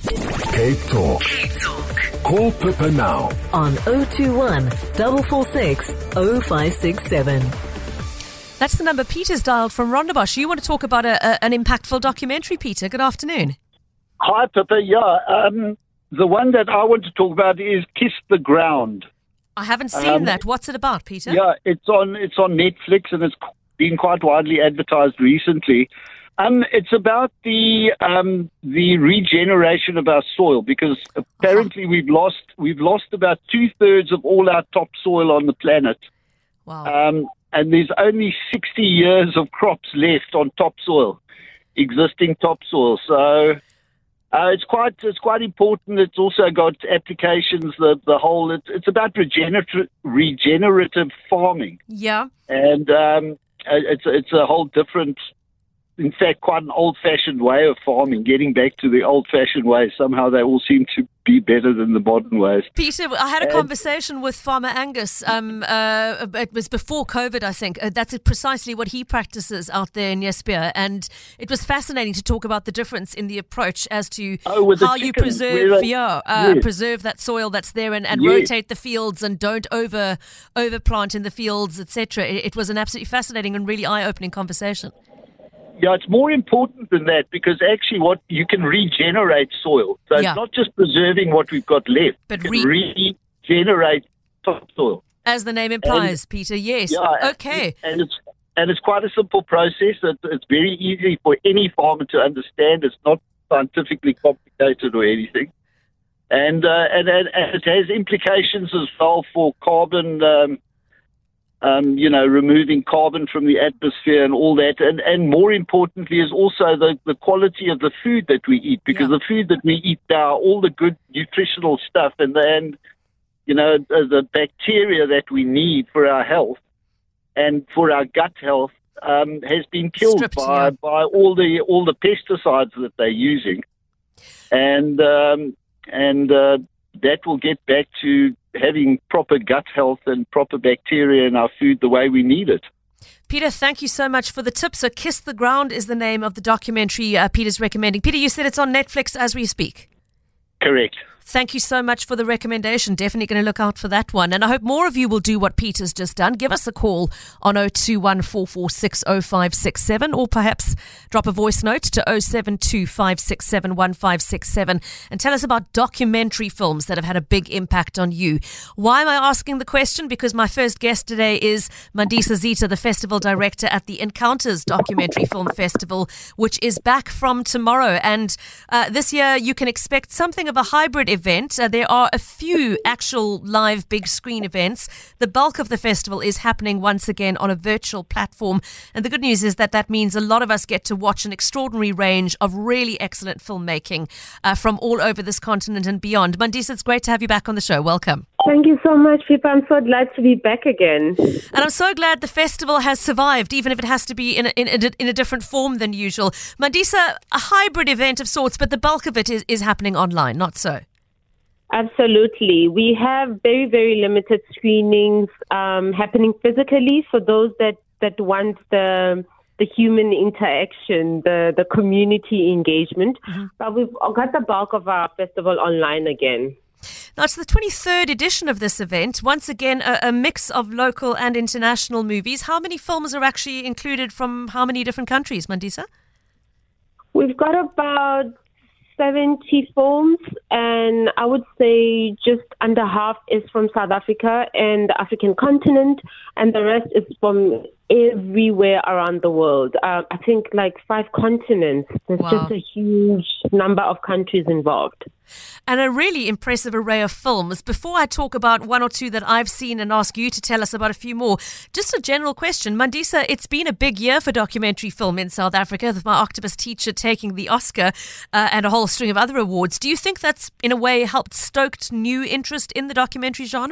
Cape Talk. Call Pippa now on 021 446 0567. That's the number Peter's dialed from Rondebosch. You want to talk about an impactful documentary, Peter. Good afternoon. Hi, Pippa. Yeah, the one that I want to talk about is Kiss the Ground. I haven't seen that. What's it about, Peter? Yeah, it's on Netflix, and it's been quite widely advertised recently. It's about the regeneration of our soil, because apparently we've lost about 2/3 of all our topsoil on the planet. Wow. And there's only 60 years of crops left on topsoil, existing topsoil. So it's quite important. It's also got applications. It's about regenerative farming. Yeah. And it's a whole different. In fact, quite an old-fashioned way of farming, getting back to the old-fashioned ways. Somehow they all seem to be better than the modern ways. Peter, I had a conversation with Farmer Angus. It was before COVID, I think. That's precisely what he practices out there in Jesper. And it was fascinating to talk about the difference in the approach as to how you preserve that soil that's there and rotate the fields and don't overplant in the fields, etc. It was an absolutely fascinating and really eye-opening conversation. Yeah, it's more important than that, because actually what you can regenerate soil. So it's not just preserving what we've got left, but you can regenerate topsoil. As the name implies, Peter, yes. Yeah, okay. And it's quite a simple process. It's very easy for any farmer to understand. It's not scientifically complicated or anything. And it has implications as well for carbon removing carbon from the atmosphere and all that. And more importantly is also the quality of the food that we eat, because the food that we eat now, all the good nutritional stuff and the bacteria that we need for our health and for our gut health has been killed by all the pesticides that they're using. And that will get back to having proper gut health and proper bacteria in our food the way we need it. Peter, thank you so much for the tip. So Kiss the Ground is the name of the documentary Peter's recommending. Peter, you said it's on Netflix as we speak. Correct. Thank you so much for the recommendation. Definitely going to look out for that one. And I hope more of you will do what Peter's just done. Give us a call on 021 446 0567, or perhaps drop a voice note to 072 567 1567 and tell us about documentary films that have had a big impact on you. Why am I asking the question? Because my first guest today is Mandisa Zita, the festival director at the Encounters Documentary Film Festival, which is back from tomorrow. And this year you can expect something of a hybrid event. There are a few actual live big screen events. The bulk of the festival is happening once again on a virtual platform. And the good news is that means a lot of us get to watch an extraordinary range of really excellent filmmaking from all over this continent and beyond. Mandisa, it's great to have you back on the show. Welcome. Thank you so much, Pippa. I'm so glad to be back again. And I'm so glad the festival has survived, even if it has to be in a different form than usual. Mandisa, a hybrid event of sorts, but the bulk of it is happening online, not so? Absolutely. We have very, very limited screenings happening physically for those that want the human interaction, the community engagement. Mm-hmm. But we've got the bulk of our festival online again. Now, it's the 23rd edition of this event. Once again, a mix of local and international movies. How many films are actually included from how many different countries, Mandisa? We've got about 70 films, and I would say just under half is from South Africa and the African continent, and the rest is from everywhere around the world. I think like 5 continents. There's just a huge number of countries involved. And a really impressive array of films. Before I talk about one or two that I've seen and ask you to tell us about a few more, just a general question. Mandisa, it's been a big year for documentary film in South Africa, with My Octopus Teacher taking the Oscar and a whole string of other awards. Do you think that's, in a way, helped stoked new interest in the documentary genre?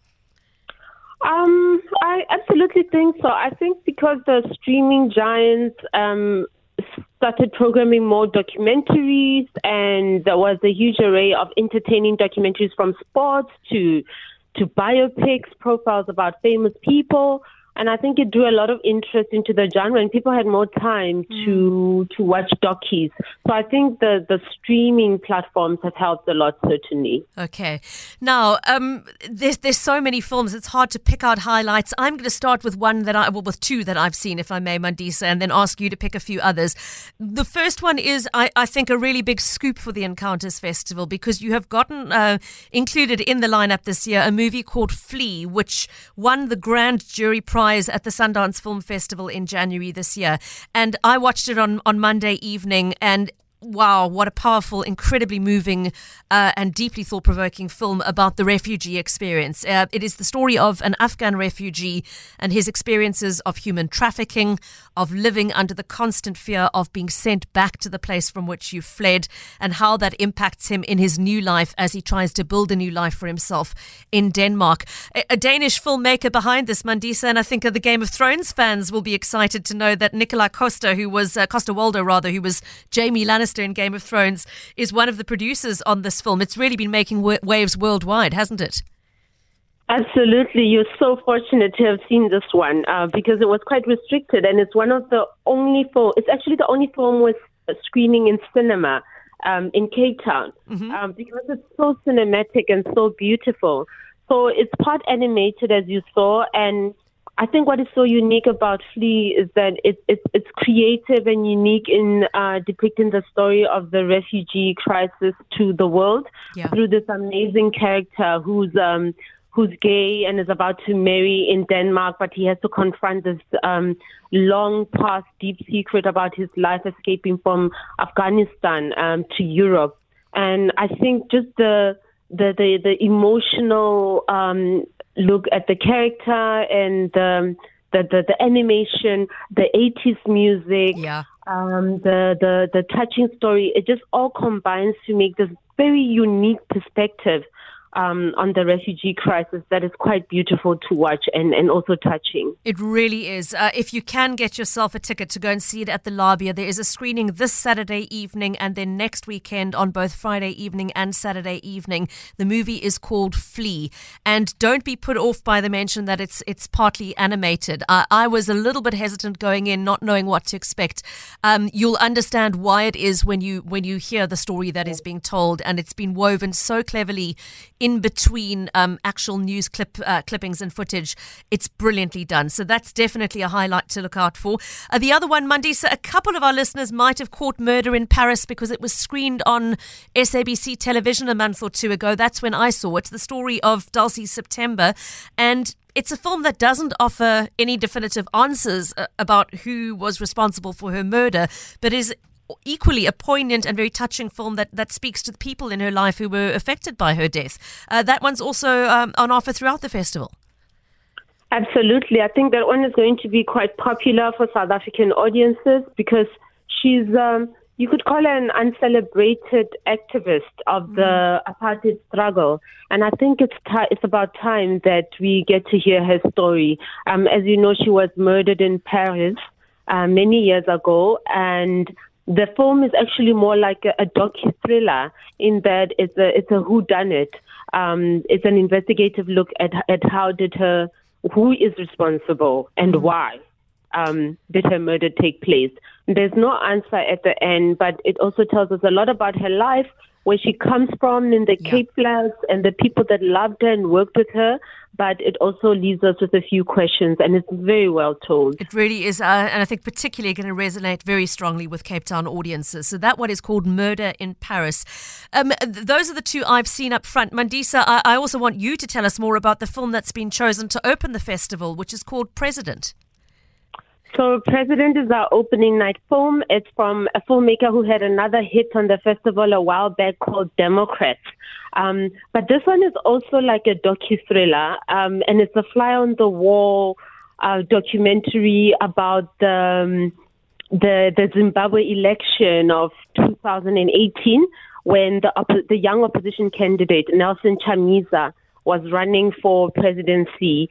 I absolutely think so. I think because the streaming giants started programming more documentaries, and there was a huge array of entertaining documentaries from sports to biopics, profiles about famous people. And I think it drew a lot of interest into the genre, and people had more time to watch docus. So I think the streaming platforms have helped a lot, certainly. Okay. Now, there's so many films, it's hard to pick out highlights. I'm going to start with with two that I've seen, if I may, Mandisa, and then ask you to pick a few others. The first one is, I think, a really big scoop for the Encounters Festival, because you have gotten included in the lineup this year a movie called Flee, which won the Grand Jury Prize at the Sundance Film Festival in January this year. And I watched it on Monday evening, and wow, what a powerful, incredibly moving and deeply thought-provoking film about the refugee experience. It is the story of an Afghan refugee and his experiences of human trafficking, of living under the constant fear of being sent back to the place from which you fled, and how that impacts him in his new life as he tries to build a new life for himself in Denmark. A Danish filmmaker behind this, Mandisa, and I think the Game of Thrones fans will be excited to know that Nikolai Coster-Waldau, who was Jaime Lannister in Game of Thrones, is one of the producers on this film. It's really been making waves worldwide, hasn't it? Absolutely. You're so fortunate to have seen this one because it was quite restricted, and it's one of the only it's actually the only film with a screening in cinema in Cape Town because it's so cinematic and so beautiful. So it's part animated, as you saw, and I think what is so unique about Flee is that it's creative and unique in depicting the story of the refugee crisis to the world through this amazing character who's gay and is about to marry in Denmark, but he has to confront this long past deep secret about his life escaping from Afghanistan to Europe. And I think just the emotional look at the character and the animation, the 80s music, the touching story, it just all combines to make this very unique perspective on the refugee crisis that is quite beautiful to watch and also touching. It really is. If you can get yourself a ticket to go and see it at the Labia, there is a screening this Saturday evening and then next weekend on both Friday evening and Saturday evening. The movie is called Flee. And don't be put off by the mention that it's partly animated. I was a little bit hesitant going in, not knowing what to expect. You'll understand why it is when you hear the story that is being told, and it's been woven so cleverly in between actual news clippings and footage. It's brilliantly done. So that's definitely a highlight to look out for. The other one, Mandisa, a couple of our listeners might have caught Murder in Paris because it was screened on SABC television a month or two ago. That's when I saw it. The story of Dulcie September. And it's a film that doesn't offer any definitive answers about who was responsible for her murder, but is equally a poignant and very touching film that speaks to the people in her life who were affected by her death. That one's also on offer throughout the festival. Absolutely. I think that one is going to be quite popular for South African audiences because she's, you could call her an uncelebrated activist of the apartheid struggle. And I think it's about time that we get to hear her story. As you know, she was murdered in Paris many years ago, and the film is actually more like a docu-thriller in that it's a whodunit. It's an investigative look at who is responsible and why did her murder take place. There's no answer at the end, but it also tells us a lot about her life, where she comes from in the Cape Flats and the people that loved her and worked with her. But it also leaves us with a few questions, and it's very well told. It really is, and I think particularly going to resonate very strongly with Cape Town audiences. So that one is called Murder in Paris. Those are the two I've seen up front. Mandisa, I also want you to tell us more about the film that's been chosen to open the festival, which is called President. So President is our opening night film. It's from a filmmaker who had another hit on the festival a while back called Democrats. But this one is also like a docu-thriller, and it's a fly-on-the-wall documentary about the Zimbabwe election of 2018 when the young opposition candidate, Nelson Chamisa, was running for presidency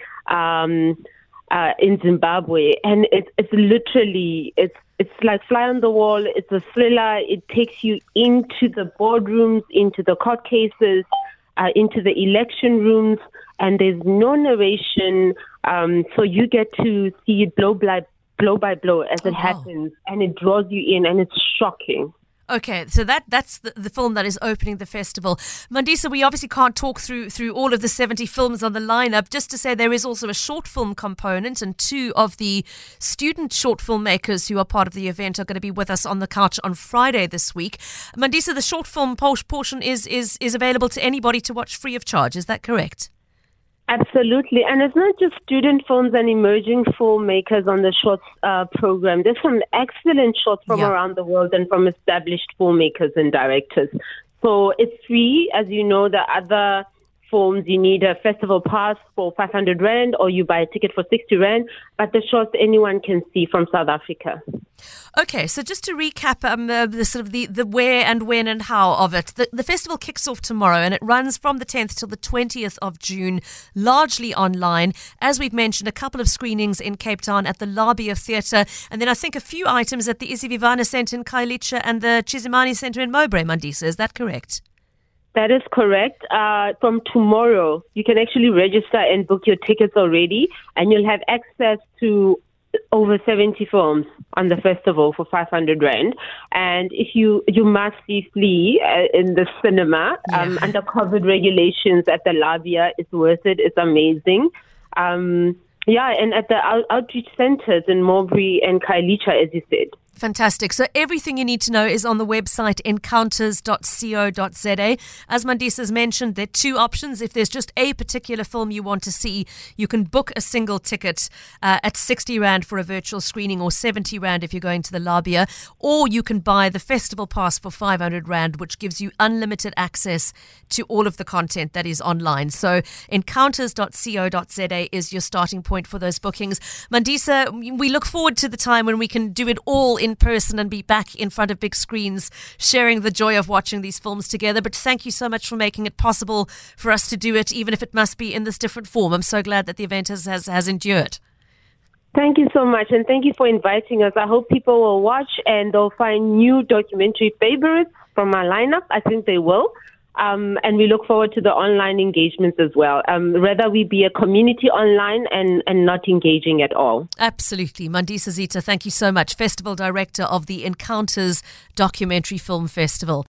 in Zimbabwe, and it's literally like fly on the wall. It's a thriller. It takes you into the boardrooms, into the court cases, into the election rooms, and there's no narration, so you get to see it blow by blow as it happens, and it draws you in, and it's shocking. Okay, so that's the film that is opening the festival. Mandisa, we obviously can't talk through all of the 70 films on the lineup. Just to say, there is also a short film component, and 2 of the student short film makers who are part of the event are going to be with us on the couch on Friday this week. Mandisa, the short film portion is available to anybody to watch free of charge. Is that correct? Absolutely. And it's not just student films and emerging filmmakers on the shorts program. There's some excellent shorts from around the world and from established filmmakers and directors. So it's free. As you know, the other forms, you need a festival pass for 500 Rand, or you buy a ticket for 60 Rand. But the shorts anyone can see from South Africa. Okay, so just to recap the sort of the where and when and how of it. The festival kicks off tomorrow, and it runs from the 10th till the 20th of June, largely online. As we've mentioned, a couple of screenings in Cape Town at the Labia Theatre, and then I think a few items at the Isivivana Centre in Khayelitsha and the Chizimani Centre in Mowbray, Mandisa. Is that correct? That is correct. From tomorrow, you can actually register and book your tickets already, and you'll have access to over 70 films on the festival for 500 Rand. And if you must see Flea in the cinema under COVID regulations at the Labia, it's worth it. It's amazing. And at the outreach centers in Mowbray and Khayelitsha, as you said. Fantastic. So everything you need to know is on the website encounters.co.za. As Mandisa's mentioned, there are 2 options. If there's just a particular film you want to see, you can book a single ticket at 60 Rand for a virtual screening, or 70 Rand if you're going to the Labia, or you can buy the festival pass for 500 Rand, which gives you unlimited access to all of the content that is online. So encounters.co.za is your starting point for those bookings. Mandisa, we look forward to the time when we can do it all in person and be back in front of big screens, sharing the joy of watching these films together. But thank you so much for making it possible for us to do it, even if it must be in this different form. I'm so glad that the event has endured. Thank you so much, and thank you for inviting us. I hope people will watch and they'll find new documentary favorites from our lineup. I think they will. And we look forward to the online engagements as well. Rather we be a community online and not engaging at all. Absolutely. Mandisa Zita, thank you so much. Festival Director of the Encounters Documentary Film Festival.